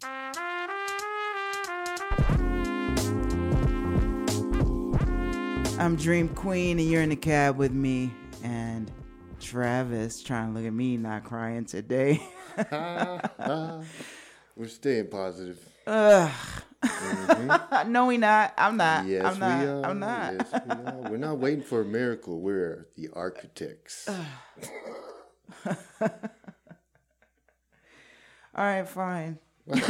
I'm Dream Queen, and you're in the cab with me. And Travis trying to look at me, not crying today. We're staying positive. No, we not. I'm not. Yes, I'm not. we are. I'm not. Yes, we are. We're not waiting for a miracle. We're the architects. All right, fine.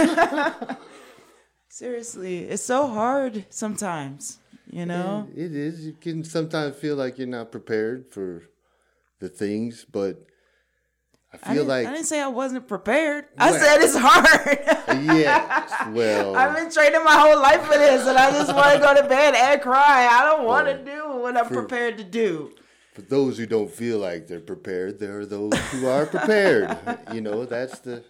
Seriously, it's so hard sometimes, you know? It is. You can sometimes feel like you're not prepared for the things, but I didn't say I wasn't prepared. I said it's hard. Yes, well. I've been training my whole life for this, and I just want to go to bed and cry. I don't want to do what I'm prepared to do. For those who don't feel like they're prepared, there are those who are prepared. You know, that's the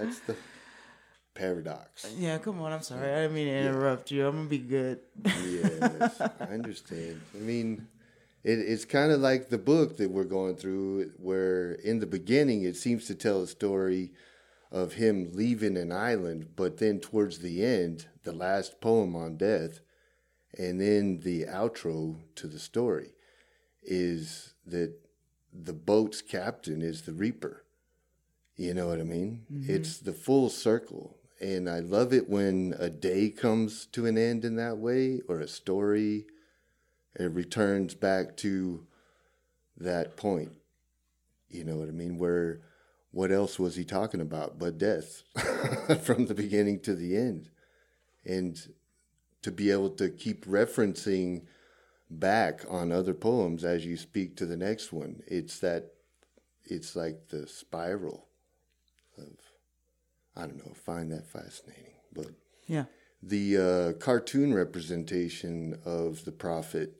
paradox. Yeah, come on. I'm sorry. I didn't mean to interrupt you. I'm going to be good. Yes, I understand. I mean, it's kind of like the book that we're going through, where in the beginning it seems to tell a story of him leaving an island, but then towards the end, the last poem on death, and then the outro to the story is that the boat's captain is the reaper. You know what I mean? Mm-hmm. It's the full circle. And I love it when a day comes to an end in that way, or a story. It returns back to that point. You know what I mean? Where, what else was he talking about but death from the beginning to the end? And to be able to keep referencing back on other poems as you speak to the next one, it's like the spiral of, I don't know, find that fascinating. But yeah, the cartoon representation of the prophet,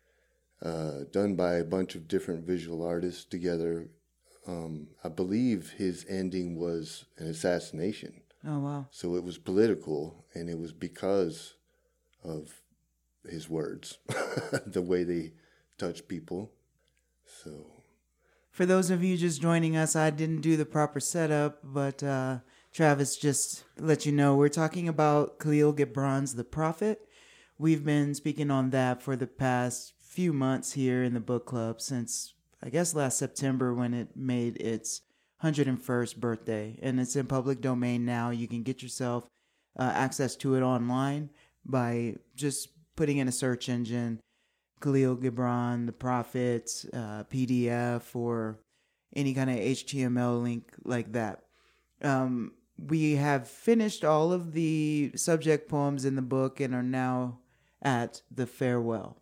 done by a bunch of different visual artists together, I believe his ending was an assassination. Oh, wow. So it was political, and it was because of his words, the way they touch people. So, for those of you just joining us, I didn't do the proper setup, but Travis just let you know we're talking about Khalil Gibran's The Prophet. We've been speaking on that for the past few months here in the book club since, I guess, last September, when it made its 101st birthday. And it's in public domain now. You can get yourself access to it online by just putting in a search engine, Khalil Gibran, The Prophet, PDF, or any kind of HTML link like that. We have finished all of the subject poems in the book and are now at the farewell.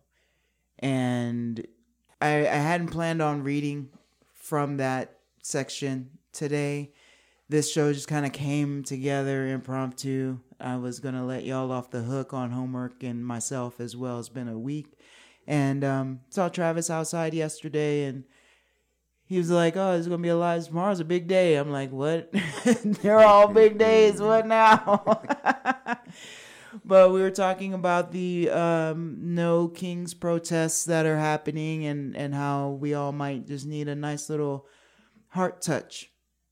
And I hadn't planned on reading from that section today. This show just kind of came together impromptu. I was going to let y'all off the hook on homework and myself as well. It's been a week. And saw Travis outside yesterday, and he was like, oh, it's going to be alive. Tomorrow's a big day. I'm like, what? They're all big days. What now? But we were talking about the No Kings protests that are happening, and how we all might just need a nice little heart touch.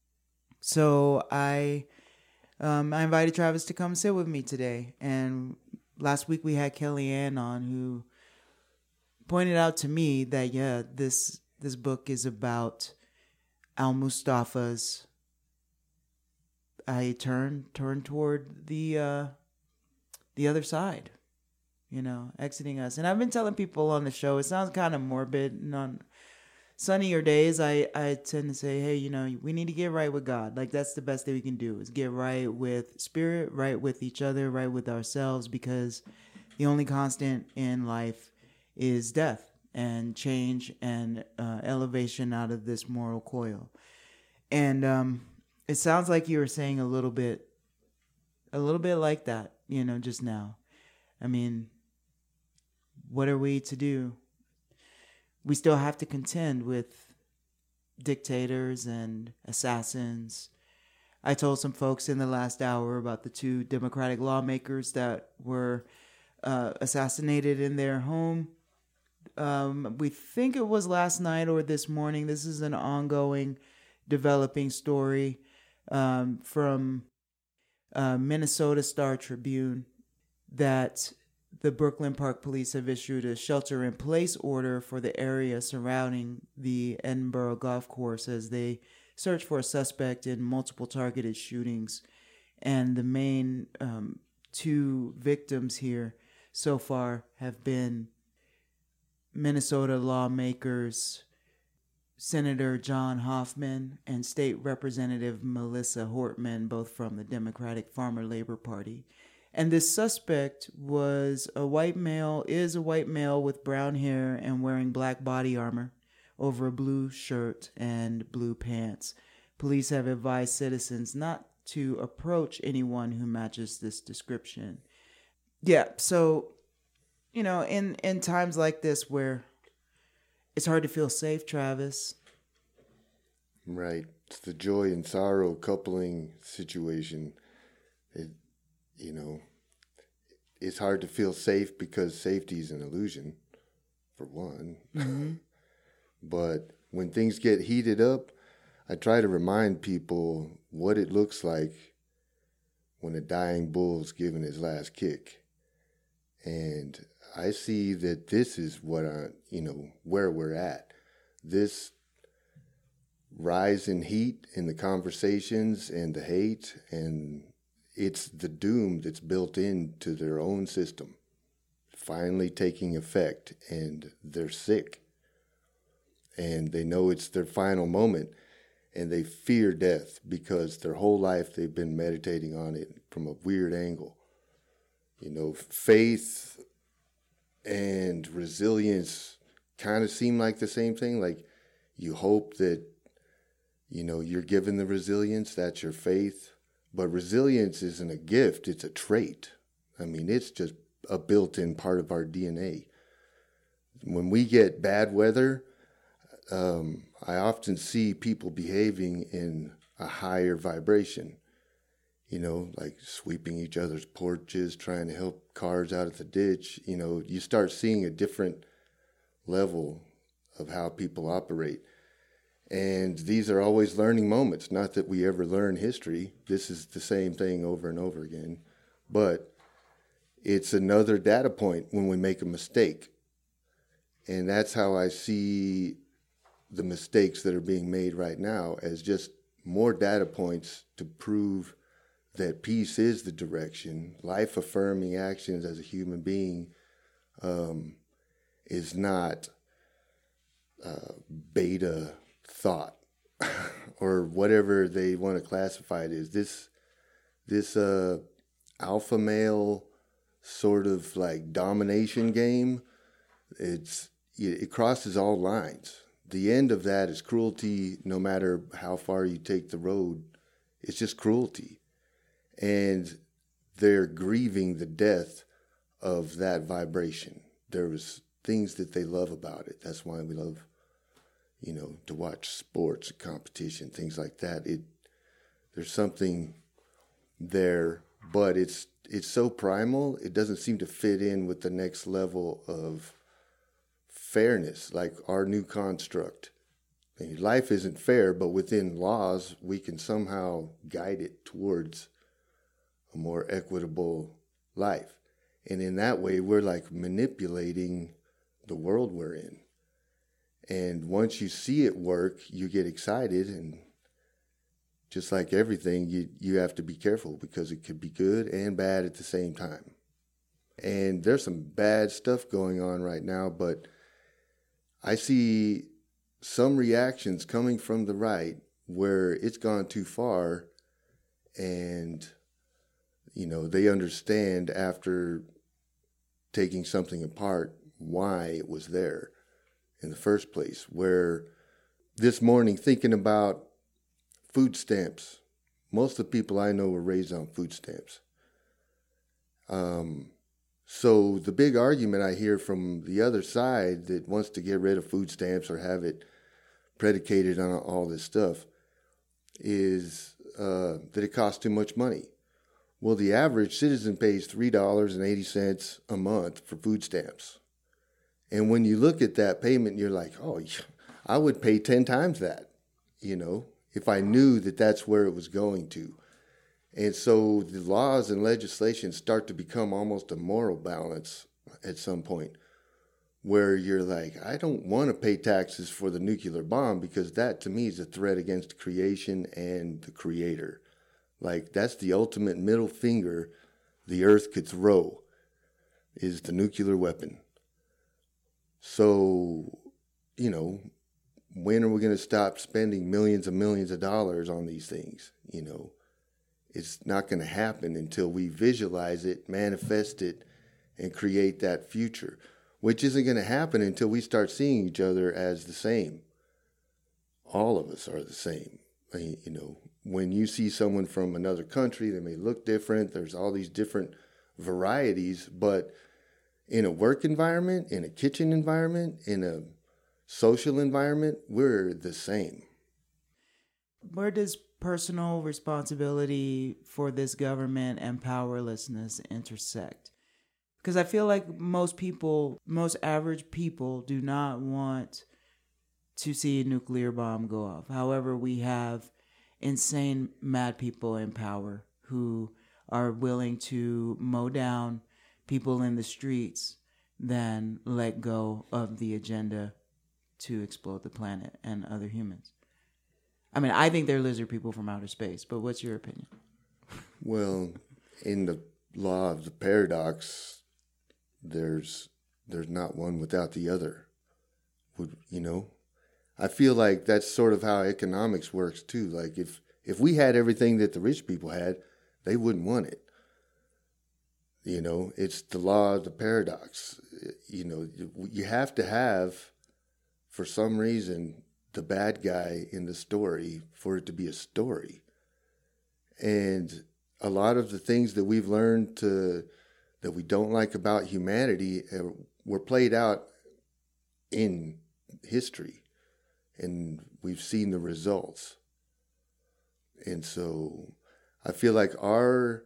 So I invited Travis to come sit with me today. And last week we had Kellyanne on, who pointed out to me that, yeah, this book is about Al-Mustafa's turn toward the other side, you know, exiting us. And I've been telling people on the show, it sounds kind of morbid, and on sunnier days I tend to say, hey, you know, we need to get right with God. Like, that's the best thing we can do, is get right with spirit, right with each other, right with ourselves, because the only constant in life is death and change and elevation out of this mortal coil. And it sounds like you were saying a little bit like that, you know, just now. I mean, what are we to do? We still have to contend with dictators and assassins. I told some folks in the last hour about the 2 Democratic lawmakers that were assassinated in their home. We think it was last night or this morning. This is an ongoing, developing story from Minnesota Star Tribune that the Brooklyn Park Police have issued a shelter-in-place order for the area surrounding the Edinburgh Golf Course as they search for a suspect in multiple targeted shootings. And the main two victims here so far have been Minnesota lawmakers Senator John Hoffman and State Representative Melissa Hortman, both from the Democratic Farmer Labor Party. And this suspect is a white male with brown hair and wearing black body armor over a blue shirt and blue pants. Police have advised citizens not to approach anyone who matches this description. Yeah, so, in times like this where it's hard to feel safe, Travis. Right. It's the joy and sorrow coupling situation. It's hard to feel safe because safety is an illusion, for one. Mm-hmm. But when things get heated up, I try to remind people what it looks like when a dying bull's giving his last kick. And I see that this is what where we're at. This rise in heat in the conversations and the hate, and it's the doom that's built into their own system finally taking effect, and they're sick. And they know it's their final moment, and they fear death because their whole life they've been meditating on it from a weird angle. Faith and resilience kind of seem like the same thing. Like, you hope that, you're given the resilience, that's your faith. But resilience isn't a gift, it's a trait. I mean, it's just a built-in part of our DNA. When we get bad weather, I often see people behaving in a higher vibration, like sweeping each other's porches, trying to help cars out of the ditch. You start seeing a different level of how people operate. And these are always learning moments. Not that we ever learn history. This is the same thing over and over again. But it's another data point when we make a mistake. And that's how I see the mistakes that are being made right now, as just more data points to prove that peace is the direction. Life-affirming actions as a human being is not beta thought or whatever they want to classify it as. This alpha male sort of like domination game, it crosses all lines. The end of that is cruelty. No matter how far you take the road, it's just cruelty. And they're grieving the death of that vibration. There's things that they love about it. That's why we love, to watch sports, competition, things like that. There's something there, but it's so primal, it doesn't seem to fit in with the next level of fairness, like our new construct. I mean, life isn't fair, but within laws, we can somehow guide it towards a more equitable life. And in that way, we're like manipulating the world we're in. And once you see it work, you get excited, and just like everything, you have to be careful because it could be good and bad at the same time. And there's some bad stuff going on right now, but I see some reactions coming from the right where it's gone too far, and, they understand after taking something apart why it was there in the first place. Where this morning, thinking about food stamps, most of the people I know were raised on food stamps. So the big argument I hear from the other side that wants to get rid of food stamps or have it predicated on all this stuff is that it costs too much money. Well, the average citizen pays $3.80 a month for food stamps. And when you look at that payment, you're like, oh, I would pay 10 times that, if I knew that that's where it was going to. And so the laws and legislation start to become almost a moral balance at some point, where you're like, I don't want to pay taxes for the nuclear bomb because that to me is a threat against creation and the creator. Like, that's the ultimate middle finger the earth could throw, is the nuclear weapon. So, you know, when are we going to stop spending millions and millions of dollars on these things? You know, it's not going to happen until we visualize it, manifest it, and create that future, which isn't going to happen until we start seeing each other as the same. All of us are the same. I mean, you know, when you see someone from another country, they may look different. There's all these different varieties, but in a work environment, in a kitchen environment, in a social environment, we're the same. Where does personal responsibility for this government and powerlessness intersect? Because I feel like most average people do not want to see a nuclear bomb go off. However, we have insane mad people in power who are willing to mow down people in the streets than let go of the agenda to explode the planet and other humans. I mean, I think they're lizard people from outer space, but what's your opinion? Well, in the law of the paradox, there's not one without the other. You know, I feel like that's sort of how economics works too. Like if we had everything that the rich people had, they wouldn't want it. You know, it's the law of the paradox. You know, you have to have, for some reason, the bad guy in the story for it to be a story. And a lot of the things that we've learned that we don't like about humanity were played out in history, and we've seen the results. And so I feel like our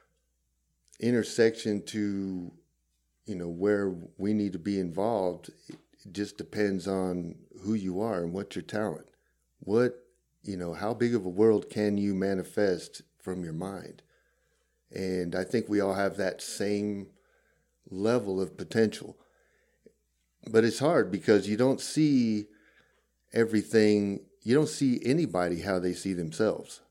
intersection to, you know, where we need to be involved, it just depends on who you are and what's your talent. What, you know, how big of a world can you manifest from your mind? And I think we all have that same level of potential. But it's hard because you don't see everything, you don't see anybody how they see themselves.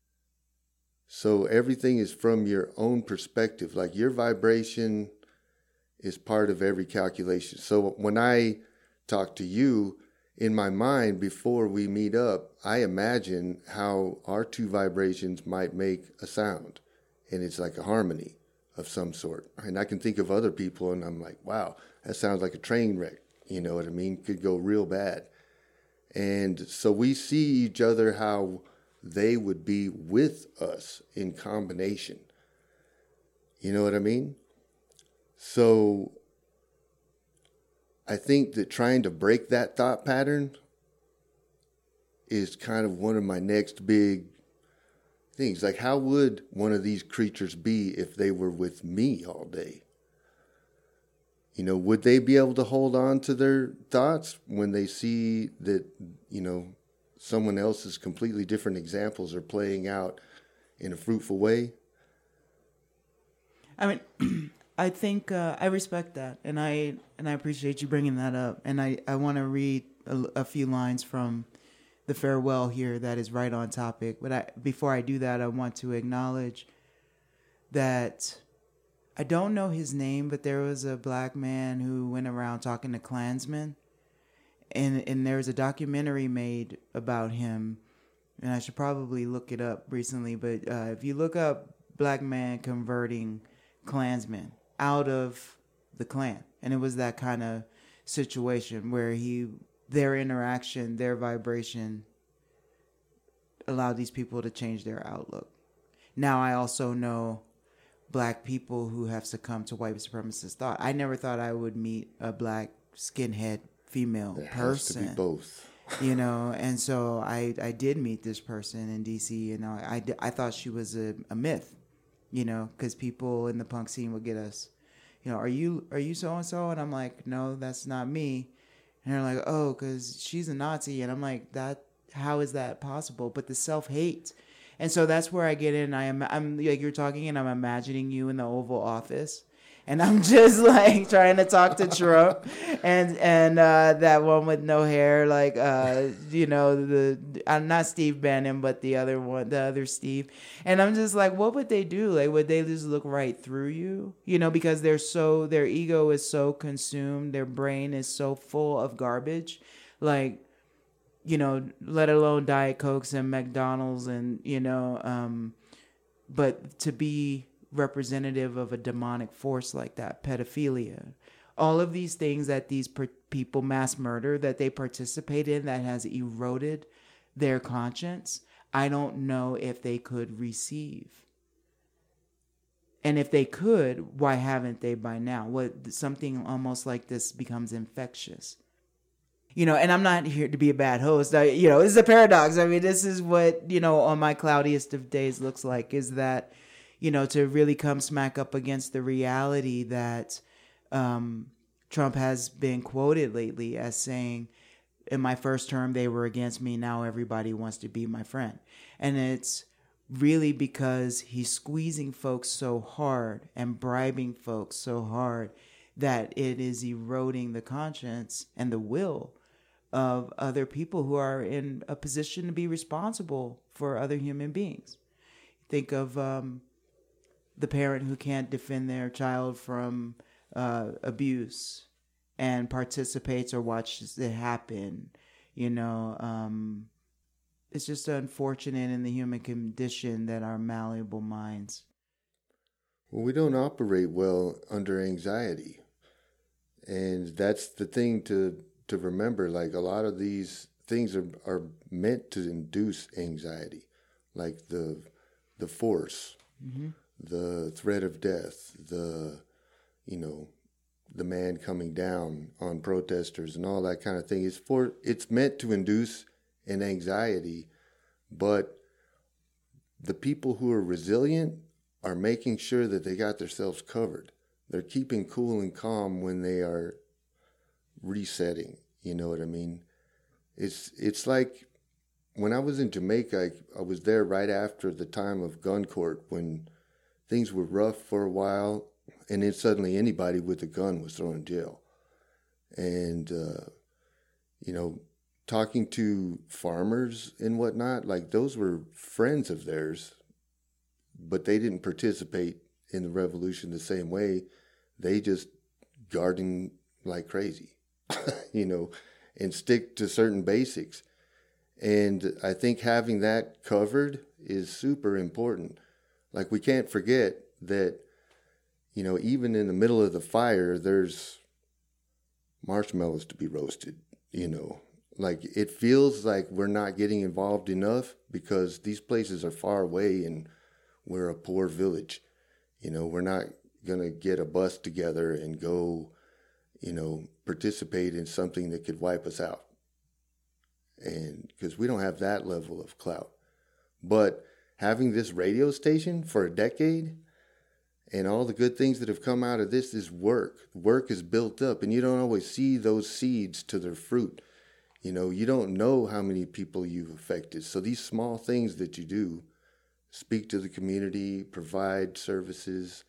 So everything is from your own perspective. Like your vibration is part of every calculation. So when I talk to you, in my mind, before we meet up, I imagine how our two vibrations might make a sound. And it's like a harmony of some sort. And I can think of other people and I'm like, wow, that sounds like a train wreck. You know what I mean? Could go real bad. And so we see each other how they would be with us in combination. You know what I mean? So I think that trying to break that thought pattern is kind of one of my next big things. Like, how would one of these creatures be if they were with me all day? You know, would they be able to hold on to their thoughts when they see that, you know, someone else's completely different examples are playing out in a fruitful way? I mean, I think I respect that, and I appreciate you bringing that up. And I want to read a few lines from the farewell here that is right on topic. But before I do that, I want to acknowledge that I don't know his name, but there was a black man who went around talking to Klansmen, and there was a documentary made about him, and I should probably look it up recently. But if you look up black man converting Klansmen out of the Klan, and it was that kind of situation where their interaction, their vibration allowed these people to change their outlook. Now I also know black people who have succumbed to white supremacist thought. I never thought I would meet a black skinhead female There person. has to be both. You know, and so I did meet this person in DC, and I thought she was a myth, you know, because people in the punk scene would get us, you know, are you so and so? And I'm like, no, that's not me. And they're like, oh, because she's a Nazi. And I'm like, how is that possible? But the self-hate And so that's where I get in. I'm like, you're talking and I'm imagining you in the Oval Office. And I'm just like trying to talk to Trump and that one with no hair, like not Steve Bannon, but the other Steve. And I'm just like, what would they do? Like, would they just look right through you? Because their ego is so consumed, their brain is so full of garbage, like, let alone Diet Cokes and McDonald's and but to be representative of a demonic force like that, pedophilia, all of these things that these people, mass murder that they participate in, that has eroded their conscience, I don't know if they could receive. And if they could, why haven't they by now? Something almost like this becomes infectious. And I'm not here to be a bad host. This is a paradox. I mean, this is what, on my cloudiest of days looks like, is that to really come smack up against the reality that Trump has been quoted lately as saying, in my first term, they were against me. Now everybody wants to be my friend. And it's really because he's squeezing folks so hard and bribing folks so hard that it is eroding the conscience and the will of other people who are in a position to be responsible for other human beings. Think of the parent who can't defend their child from abuse and participates or watches it happen. It's just unfortunate in the human condition that our malleable minds. Well, we don't operate well under anxiety. And that's the thing to remember. Like, a lot of these things are meant to induce anxiety, like the force, the threat of death, the man coming down on protesters and all that kind of thing. It's meant to induce an anxiety, but the people who are resilient are making sure that they got themselves covered. They're keeping cool and calm when they are resetting. You know what I mean? It's like when I was in Jamaica, I was there right after the time of gun court, when things were rough for a while, and then suddenly anybody with a gun was thrown in jail. And, talking to farmers and whatnot, like, those were friends of theirs, but they didn't participate in the revolution the same way. They just garden like crazy, and stick to certain basics. And I think having that covered is super important. Like, we can't forget that, even in the middle of the fire, there's marshmallows to be roasted, Like, it feels like we're not getting involved enough because these places are far away and we're a poor village. We're not going to get a bus together and go, participate in something that could wipe us out. And because we don't have that level of clout. But having this radio station for a decade and all the good things that have come out of this is work. Work is built up, and you don't always see those seeds to their fruit. You don't know how many people you've affected. So these small things that you do, speak to the community, provide services,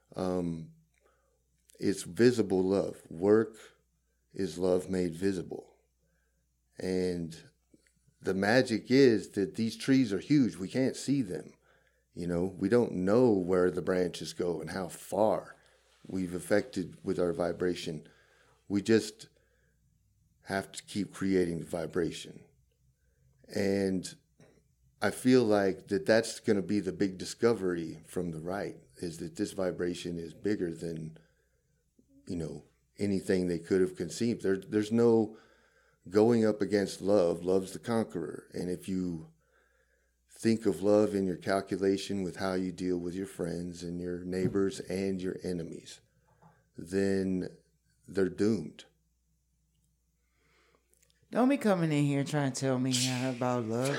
it's visible love. Work is love made visible. And the magic is that these trees are huge. We can't see them. We don't know where the branches go and how far we've affected with our vibration. We just have to keep creating the vibration. And I feel like that's going to be the big discovery from the right, is that this vibration is bigger than, anything they could have conceived. There's no going up against love. Love's the conqueror. And if you think of love in your calculation with how you deal with your friends and your neighbors and your enemies, then they're doomed. Don't be coming in here trying to tell me about love.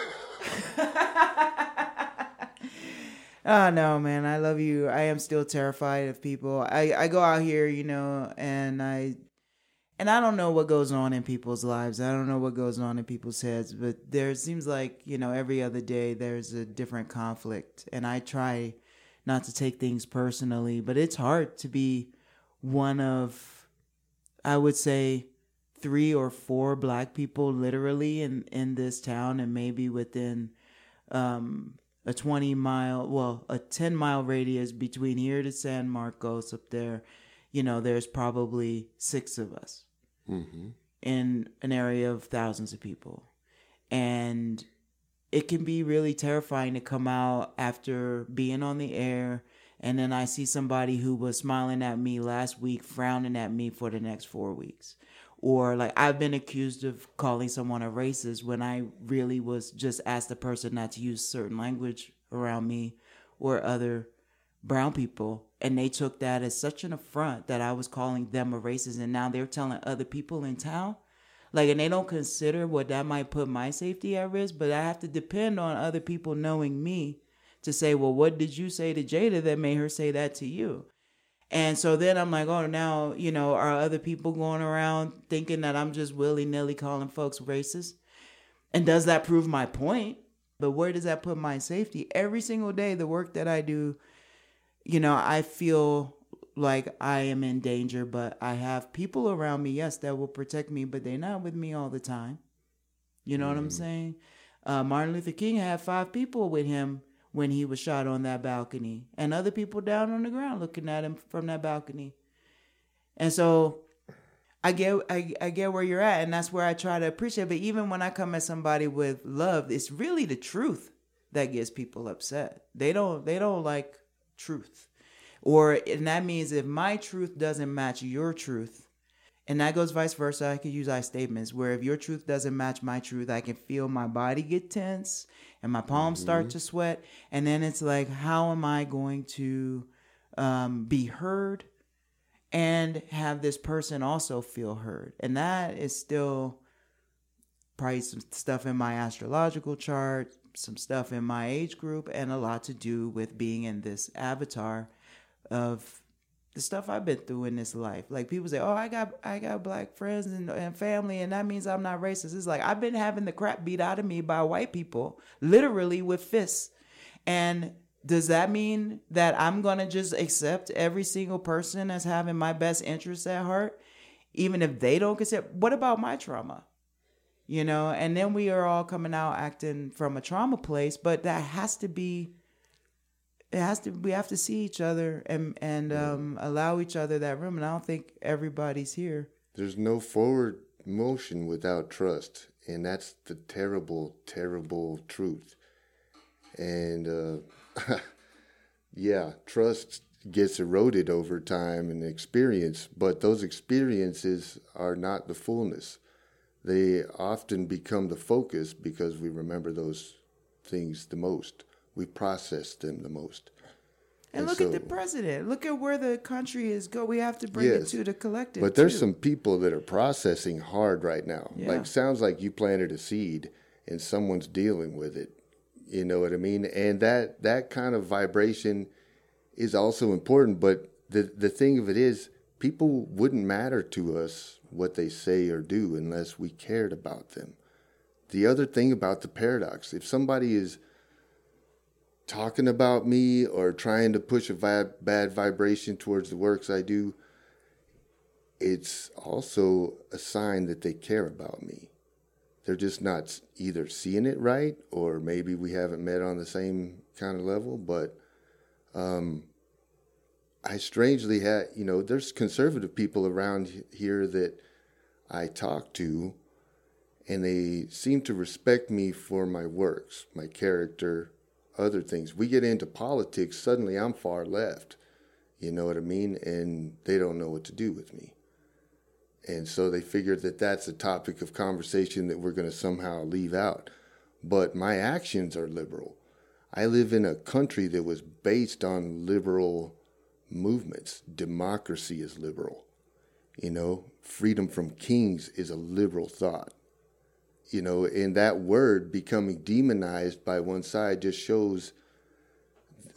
Oh, no, man. I love you. I am still terrified of people. I go out here, and And I don't know what goes on in people's lives. I don't know what goes on in people's heads, but there seems like, every other day there's a different conflict. And I try not to take things personally, but it's hard to be one of, I would say, 3 or 4 black people literally in this town, and maybe within a 10-mile radius between here to San Marcos up there. There's probably 6 of us in an area of thousands of people. And it can be really terrifying to come out after being on the air, and then I see somebody who was smiling at me last week frowning at me for the next 4 weeks. Or like I've been accused of calling someone a racist when I really was just asked the person not to use certain language around me or other brown people, and they took that as such an affront that I was calling them a racist, and now they're telling other people in town, like, and they don't consider what that might put my safety at risk. But I have to depend on other people knowing me to say, well, what did you say to Jada that made her say that to you? And so then I'm like, oh, now, are other people going around thinking that I'm just willy-nilly calling folks racist? And does that prove my point? But where does that put my safety? Every single day, the work that I do, I feel like I am in danger, but I have people around me, yes, that will protect me, but they're not with me all the time. You know what I'm saying? Martin Luther King had 5 people with him when he was shot on that balcony, and other people down on the ground looking at him from that balcony. And so I get where you're at, and that's where I try to appreciate. But even when I come at somebody with love, it's really the truth that gets people upset. They don't like truth. And that means if my truth doesn't match your truth, and that goes vice versa, I could use I statements where if your truth doesn't match my truth, I can feel my body get tense and my palms start to sweat. And then it's like, how am I going to be heard and have this person also feel heard? And that is still probably some stuff in my astrological chart, some stuff in my age group, and a lot to do with being in this avatar of the stuff I've been through in this life. Like people say, oh, I got black friends and family, and that means I'm not racist. It's like I've been having the crap beat out of me by white people, literally with fists. And does that mean that I'm going to just accept every single person as having my best interests at heart, even if they don't consider? What about my trauma? And then we are all coming out acting from a trauma place, but that has to be, we have to see each other and allow each other that room. And I don't think everybody's here. There's no forward motion without trust. And that's the terrible, terrible truth. And yeah, trust gets eroded over time and experience, but those experiences are not the fullness. They often become the focus because we remember those things the most. We process them the most. And look at the president. Look at where the country is going. We have to bring it to the collective. But there's some people that are processing hard right now. Yeah. Like, sounds like you planted a seed and someone's dealing with it. You know what I mean? And that kind of vibration is also important. But the thing of it is, people wouldn't matter to us what they say or do unless we cared about them. The other thing about the paradox, if somebody is talking about me or trying to push a bad vibration towards the works I do, it's also a sign that they care about me. They're just not either seeing it right, or maybe we haven't met on the same kind of level. But I strangely had, there's conservative people around here that I talk to, and they seem to respect me for my works, my character, other things. We get into politics, suddenly I'm far left, you know what I mean? And they don't know what to do with me. And so they figured that that's a topic of conversation that we're going to somehow leave out. But my actions are liberal. I live in a country that was based on liberal movements. Democracy is liberal. Freedom from kings is a liberal thought. And that word becoming demonized by one side just shows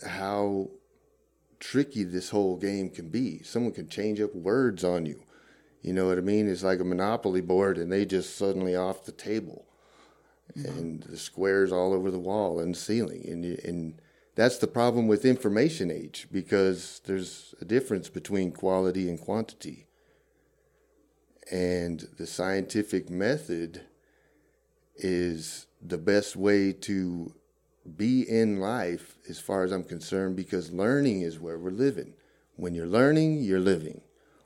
how tricky this whole game can be. Someone can change up words on you. You know what I mean? It's like a Monopoly board, and they just suddenly off the table, and the squares all over the wall and ceiling, and that's the problem with information age, because there's a difference between quality and quantity, and the scientific method is the best way to be in life, as far as I'm concerned, because learning is where we're living. When you're learning, you're living.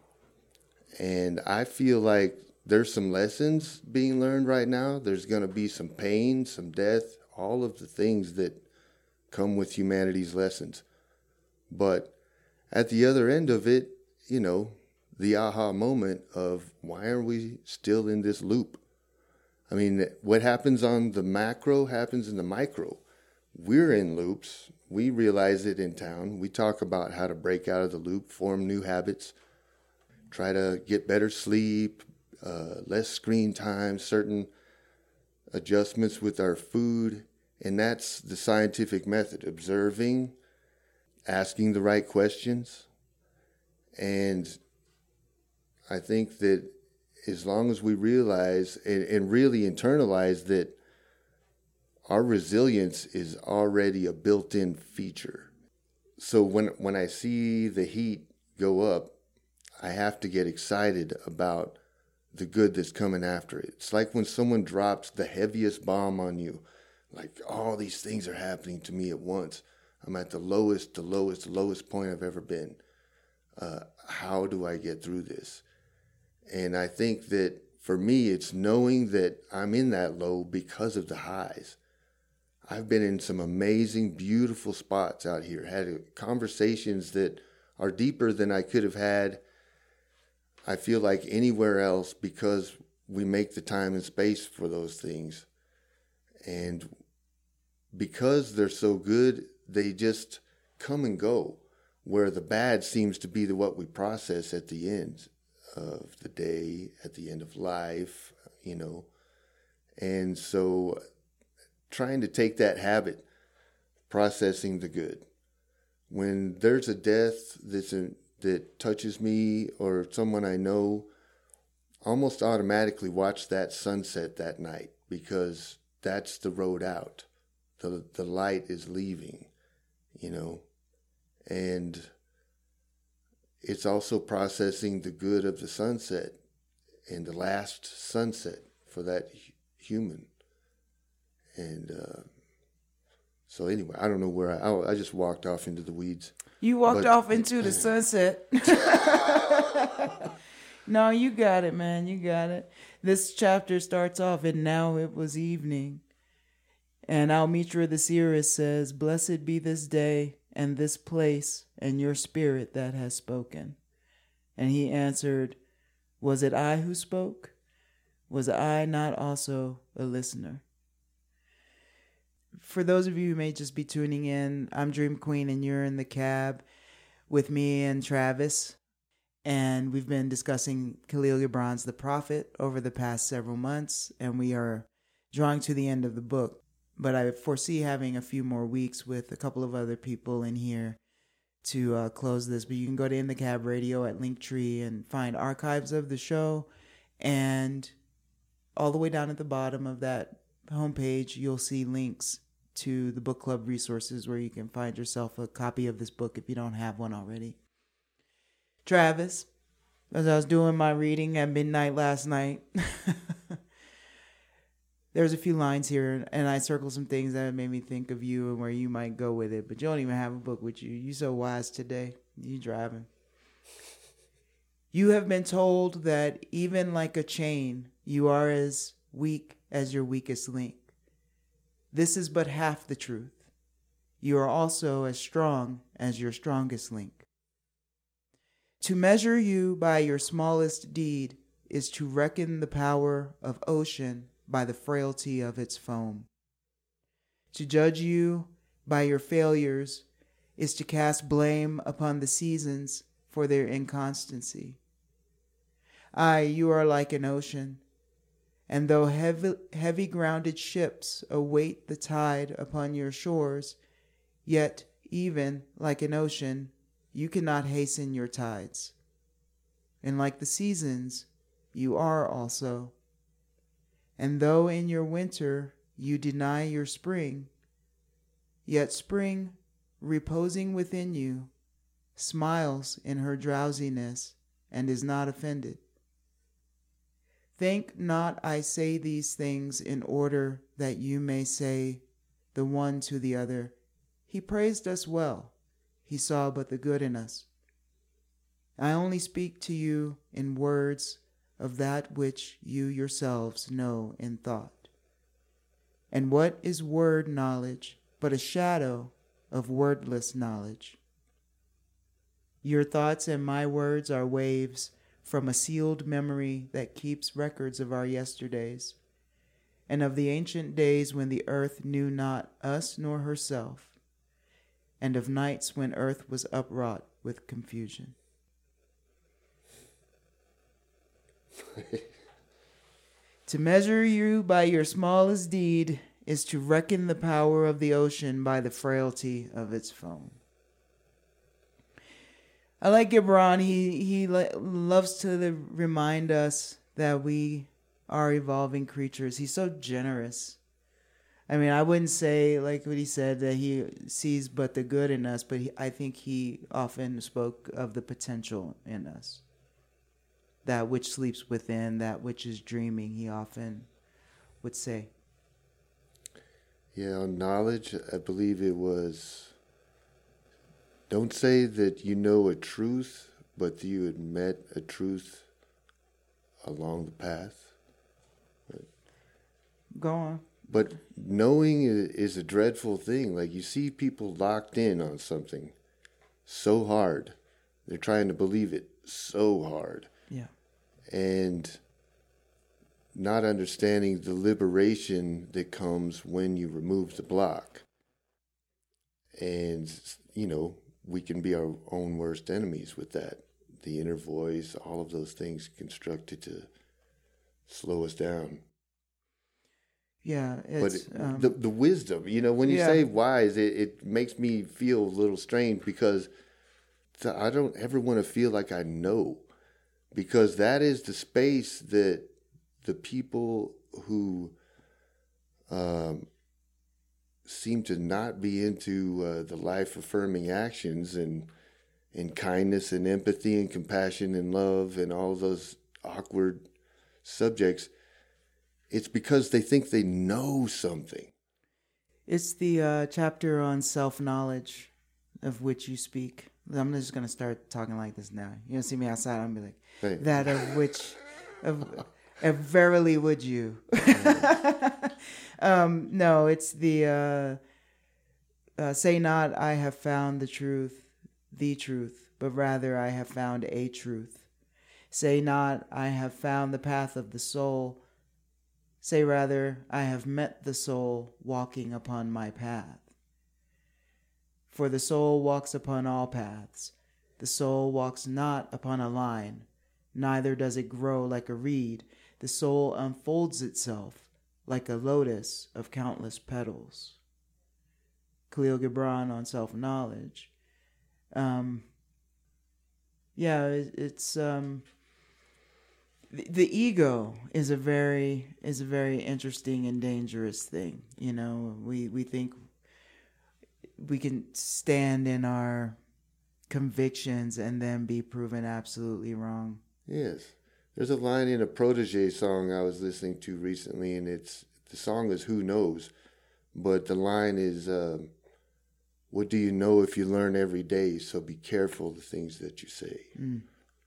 And I feel like there's some lessons being learned right now. There's going to be some pain, some death, all of the things that come with humanity's lessons. But at the other end of it, you know, the aha moment of why are we still in this loop? I mean, what happens on the macro happens in the micro. We're in loops. We realize it in town. We talk about how to break out of the loop, form new habits, try to get better sleep, less screen time, certain adjustments with our food. And that's the scientific method: observing, asking the right questions. And I think that as long as we realize and really internalize that our resilience is already a built-in feature. So when I see the heat go up, I have to get excited about the good that's coming after it. It's like when someone drops the heaviest bomb on you, like all these things are happening to me at once. I'm at the lowest point I've ever been. How do I get through this? And I think that for me, it's knowing that I'm in that low because of the highs. I've been in some amazing, beautiful spots out here, had conversations that are deeper than I could have had, I feel like, anywhere else, because we make the time and space for those things. And because they're so good, they just come and go, where the bad seems to be what we process at the end of the day, at the end of life, you know. And so trying to take that habit, processing the good. When there's a death that touches me or someone I know, almost automatically watch that sunset that night, because that's the road out. The light is leaving, you know. And it's also processing the good of the sunset and the last sunset for that human. And so anyway, I don't know where I just walked off into the weeds. You walked off into the sunset. No, you got it, man. You got it. This chapter starts off, and now it was evening. And Almitra the seeress says, "Blessed be this day and this place and your spirit that has spoken." And he answered, "Was it I who spoke? Was I not also a listener?" For those of you who may just be tuning in, I'm Dream Queen, and you're in the cab with me and Travis. And we've been discussing Khalil Gibran's The Prophet over the past several months, and we are drawing to the end of the book. But I foresee having a few more weeks with a couple of other people in here to close this. But you can go to In the Cab Radio at Linktree and find archives of the show. And all the way down at the bottom of that homepage, you'll see links to the book club resources where you can find yourself a copy of this book if you don't have one already. Travis, as I was doing my reading at midnight last night, there's a few lines here, and I circled some things that made me think of you and where you might go with it, but you don't even have a book with you. You're so wise today. You driving. "You have been told that even like a chain, you are as weak as your weakest link. This is but half the truth. You are also as strong as your strongest link. To measure you by your smallest deed is to reckon the power of ocean by the frailty of its foam. To judge you by your failures is to cast blame upon the seasons for their inconstancy. Aye, you are like an ocean, and though heavy grounded ships await the tide upon your shores, yet even like an ocean, you cannot hasten your tides. and like the seasons, you are also. And though in your winter you deny your spring, yet spring, reposing within you, smiles in her drowsiness and is not offended. Think not I say these things in order that you may say the one to the other, He praised us well, he saw but the good in us. I only speak to you in words of that which you yourselves know in thought. And what is word knowledge but a shadow of wordless knowledge? Your thoughts and my words are waves from a sealed memory that keeps records of our yesterdays, and of the ancient days when the earth knew not us nor herself, and of nights when earth was upwrought with confusion. To measure you by your smallest deed is to reckon the power of the ocean by the frailty of its foam. I like Gibran. He loves to remind us that we are evolving creatures. He's so generous. I mean, I wouldn't say, like what he said, that he sees but the good in us, but I think he often spoke of the potential in us. That which sleeps within, that which is dreaming, he often would say. Yeah, on knowledge, I believe it was, don't say that you know a truth, but you had met a truth along the path. Go on. But knowing is a dreadful thing. Like, you see people locked in on something so hard. They're trying to believe it so hard. Yeah. And not understanding the liberation that comes when you remove the block. And, you know, we can be our own worst enemies with that. The inner voice, all of those things constructed to slow us down. Yeah, it's, but the wisdom, you know, when you say wise, it makes me feel a little strange because I don't ever want to feel like I know, because that is the space that the people who seem to not be into the life-affirming actions and kindness and empathy and compassion and love and all those awkward subjects, it's because they think they know something. It's the chapter on self-knowledge of which you speak. I'm just going to start talking like this now. You're going to see me outside, I'm going to be like, hey. That of which, verily would you. No, it's the, say not, I have found the truth, but rather I have found a truth. Say not, I have found the path of the soul. Say rather, I have met the soul walking upon my path. For the soul walks upon all paths. The soul walks not upon a line, neither does it grow like a reed. The soul unfolds itself like a lotus of countless petals. Khalil Gibran on self-knowledge. It's the ego is a very interesting and dangerous thing. You know, we think we can stand in our convictions and then be proven absolutely wrong. Yes. There's a line in a Protege song I was listening to recently, and the song is Who Knows, but the line is, what do you know if you learn every day? So be careful the things that you say. Mm.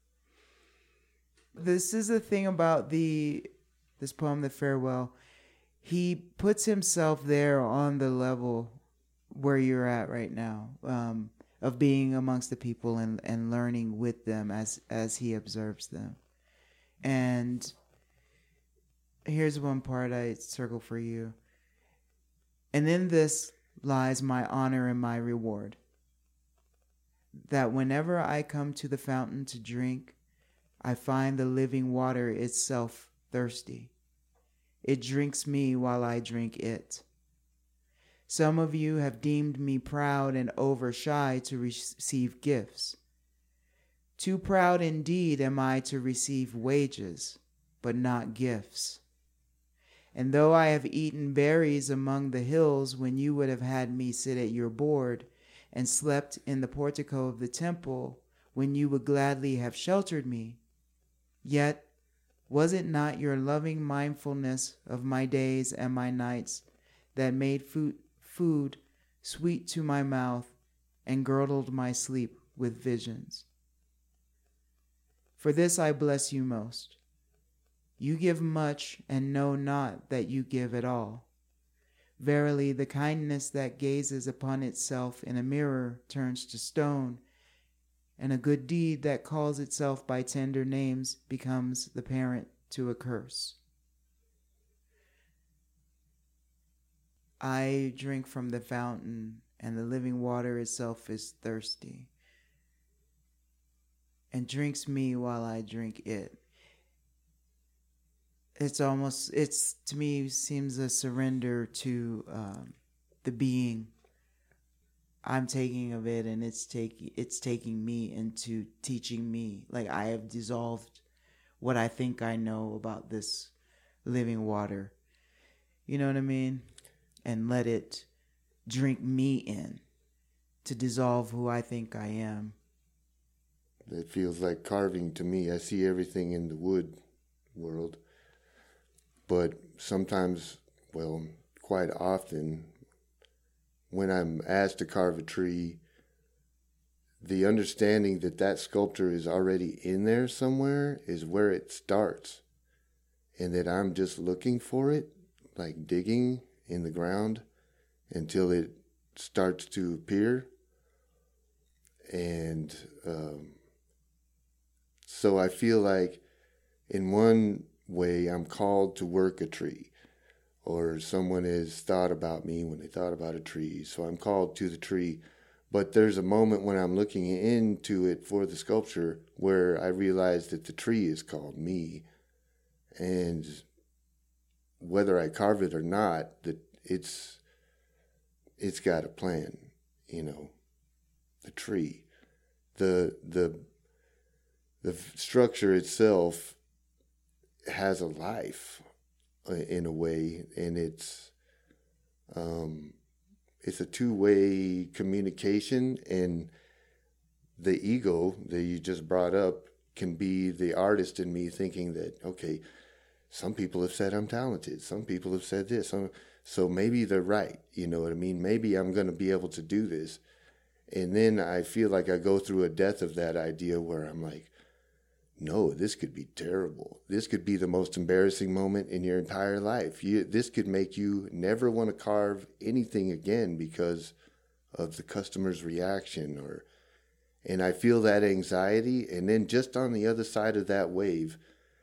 This is the thing about this poem, The Farewell. He puts himself there on the level where you're at right now, of being amongst the people and learning with them as he observes them. And here's one part I circle for you. And in this lies my honor and my reward, that whenever I come to the fountain to drink, I find the living water itself thirsty. It drinks me while I drink it. Some of you have deemed me proud and over shy to receive gifts. Too proud indeed am I to receive wages, but not gifts. And though I have eaten berries among the hills when you would have had me sit at your board, and slept in the portico of the temple when you would gladly have sheltered me, yet was it not your loving mindfulness of my days and my nights that made food sweet to my mouth and girdled my sleep with visions? For this I bless you most. You give much and know not that you give at all. Verily, the kindness that gazes upon itself in a mirror turns to stone, and a good deed that calls itself by tender names becomes the parent to a curse. I drink from the fountain, and the living water itself is thirsty, and drinks me while I drink it. It's to me seems a surrender to the being. I'm taking of it, and it's taking me into teaching me. Like, I have dissolved what I think I know about this living water. You know what I mean? And let it drink me in to dissolve who I think I am. It feels like carving to me. I see everything in the wood world. But sometimes, well, quite often, when I'm asked to carve a tree, the understanding that that sculpture is already in there somewhere is where it starts. And that I'm just looking for it, like digging in the ground until it starts to appear. And so I feel like in one way I'm called to work a tree, or someone has thought about me when they thought about a tree, so I'm called to the tree. But there's a moment when I'm looking into it for the sculpture where I realize that the tree is called me, and whether I carve it or not, that it's got a plan, the tree, the structure itself has a life in a way, and it's a two-way communication, and the ego that you just brought up can be the artist in me thinking that, okay, some people have said I'm talented, some people have said this, so maybe they're right, you know what I mean? Maybe I'm going to be able to do this. And then I feel like I go through a death of that idea where I'm like, no, this could be terrible. This could be the most embarrassing moment in your entire life. This could make you never want to carve anything again because of the customer's reaction. And I feel that anxiety. And then just on the other side of that wave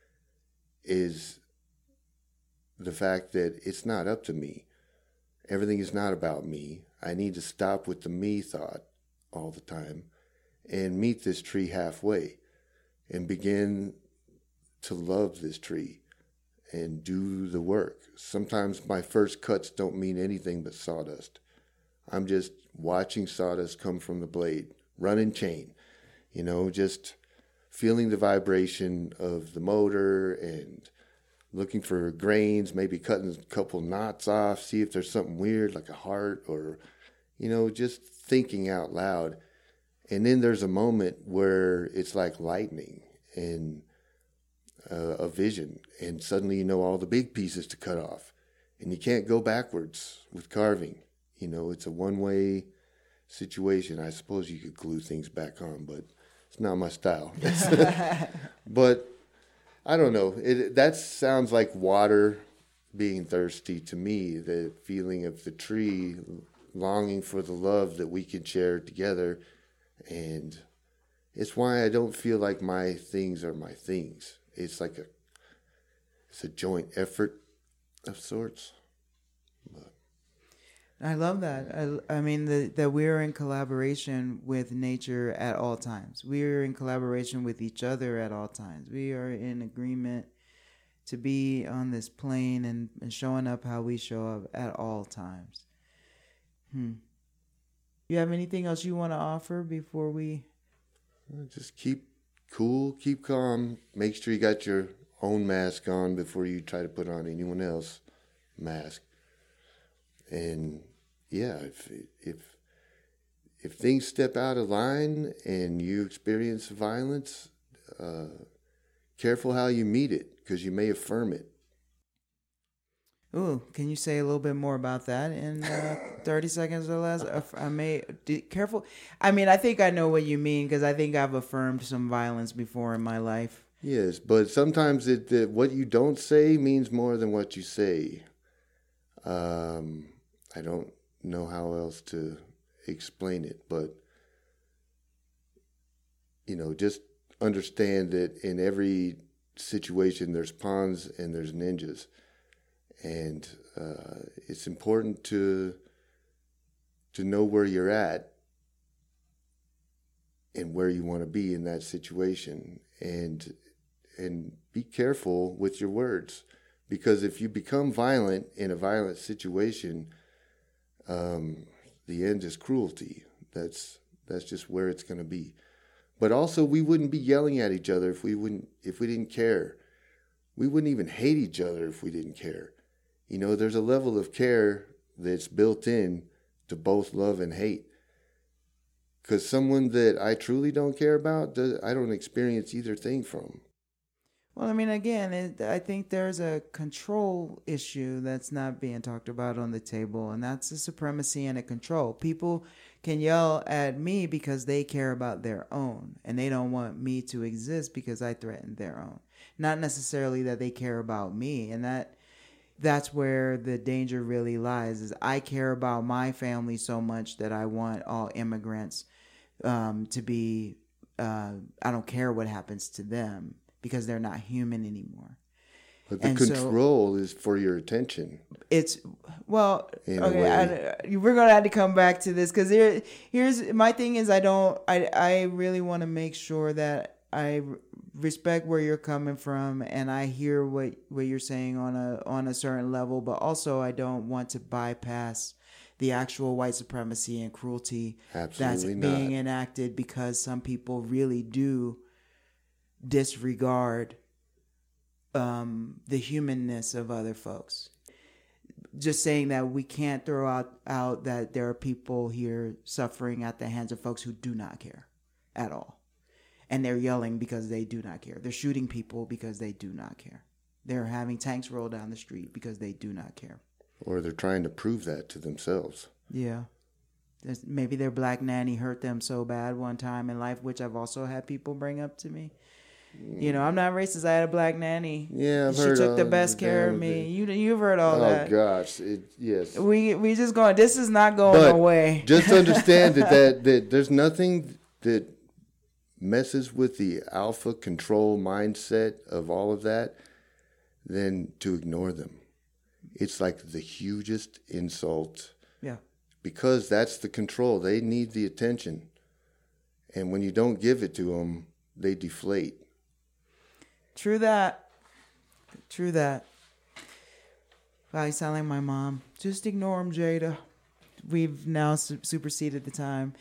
is the fact that it's not up to me. Everything is not about me. I need to stop with the me thought all the time and meet this tree halfway. And begin to love this tree and do the work. Sometimes my first cuts don't mean anything but sawdust. I'm just watching sawdust come from the blade, running chain, just feeling the vibration of the motor and looking for grains, maybe cutting a couple knots off, see if there's something weird like a heart or, just thinking out loud. And then there's a moment where it's like lightning and a vision, and suddenly you know all the big pieces to cut off, and you can't go backwards with carving. It's a one-way situation. I suppose you could glue things back on, but it's not my style. But I don't know. That sounds like water being thirsty to me, the feeling of the tree longing for the love that we can share together. And it's why I don't feel like my things are my things. It's like it's a joint effort of sorts. But I love that. I mean, that we're in collaboration with nature at all times. We're in collaboration with each other at all times. We are in agreement to be on this plane and showing up how we show up at all times. You have anything else you want to offer before we... Just keep cool, keep calm, make sure you got your own mask on before you try to put on anyone else's mask. And yeah, if things step out of line and you experience violence, careful how you meet it, because you may affirm it. Ooh, can you say a little bit more about that in 30 seconds or less? Careful. I mean, I think I know what you mean, because I think I've affirmed some violence before in my life. Yes, but sometimes what you don't say means more than what you say. I don't know how else to explain it, but, just understand that in every situation there's pawns and there's ninjas. And it's important to know where you're at and where you want to be in that situation, and be careful with your words, because if you become violent in a violent situation, the end is cruelty. That's just where it's going to be. But also, we wouldn't be yelling at each other if we didn't care. We wouldn't even hate each other if we didn't care. There's a level of care that's built in to both love and hate. Because someone that I truly don't care about, I don't experience either thing from. Well, I mean, again, I think there's a control issue that's not being talked about on the table, and that's a supremacy and a control. People can yell at me because they care about their own, and they don't want me to exist because I threaten their own. Not necessarily that they care about me, and that's where the danger really lies, is I care about my family so much that I want all immigrants to be, I don't care what happens to them, because they're not human anymore. But the control is for your attention. It's, well, okay, we're going to have to come back to this, because here's my thing is I really want to make sure that I respect where you're coming from, and I hear what you're saying on a certain level, but also I don't want to bypass the actual white supremacy and cruelty that's being enacted, because some people really do disregard the humanness of other folks. Just saying that we can't throw out that there are people here suffering at the hands of folks who do not care at all. And they're yelling because they do not care. They're shooting people because they do not care. They're having tanks roll down the street because they do not care. Or they're trying to prove that to themselves. Yeah. Maybe their black nanny hurt them so bad one time in life, which I've also had people bring up to me. I'm not racist. I had a black nanny. Yeah, I've she heard took the best care of me. You've heard all that. Oh gosh, yes. We just going. This is not going away. Just understand that there's nothing that messes with the alpha control mindset of all of that than to ignore them. It's like the hugest insult. Yeah. Because that's the control. They need the attention, and when you don't give it to them, they deflate. True that. Wow, you sound like my mom. Just ignore him, Jada. We've now superseded the time.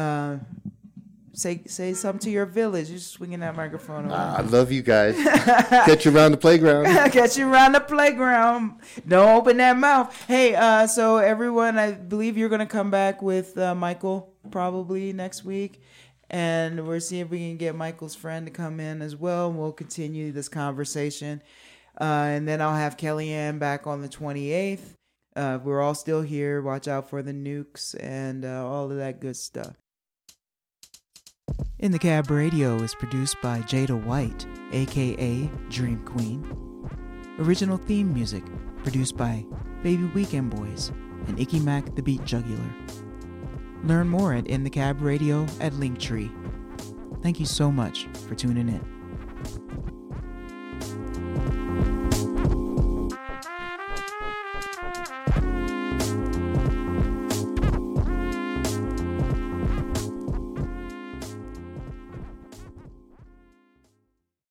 Say something to your village. You're swinging that microphone around. I love you guys. Catch you around the playground. Catch you around the playground. Don't open that mouth. Hey, so everyone, I believe you're going to come back with Michael probably next week. And we'll see if we can get Michael's friend to come in as well. And we'll continue this conversation. And then I'll have Kellyanne back on the 28th. We're all still here. Watch out for the nukes and all of that good stuff. In the Cab Radio is produced by Jada White, a.k.a. Dream Queen. Original theme music produced by Baby Weekend Boys and Icky Mac the Beat Jugular. Learn more at In the Cab Radio at Linktree. Thank you so much for tuning in.